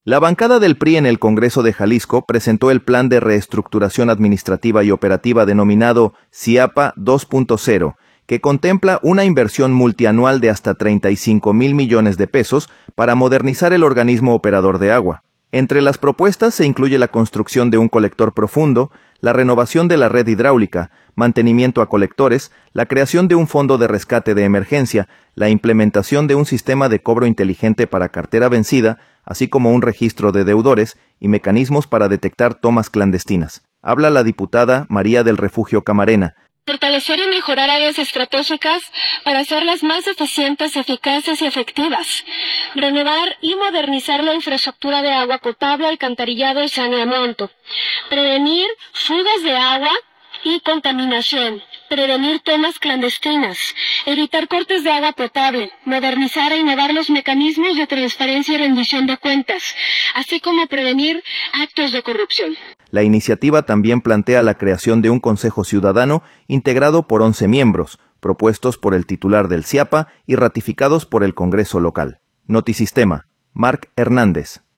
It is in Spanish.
La bancada del PRI en el Congreso de Jalisco presentó el Plan de Reestructuración Administrativa y Operativa denominado CIAPA 2.0, que contempla una inversión multianual de hasta 35,000 millones de pesos para modernizar el organismo operador de agua. Entre las propuestas se incluye la construcción de un colector profundo, la renovación de la red hidráulica, mantenimiento a colectores, la creación de un fondo de rescate de emergencia, la implementación de un sistema de cobro inteligente para cartera vencida, así como un registro de deudores y mecanismos para detectar tomas clandestinas. Habla la diputada María del Refugio Camarena. Fortalecer y mejorar áreas estratégicas para hacerlas más eficientes, eficaces y efectivas. Renovar y modernizar la infraestructura de agua potable, alcantarillado y saneamiento. Prevenir fugas de agua y contaminación. Prevenir tomas clandestinas. Evitar cortes de agua potable. Modernizar e innovar los mecanismos de transparencia y rendición de cuentas, así como prevenir actos de corrupción. La iniciativa también plantea la creación de un Consejo Ciudadano integrado por 11 miembros, propuestos por el titular del CIAPA y ratificados por el Congreso local. Notisistema, Marc Hernández.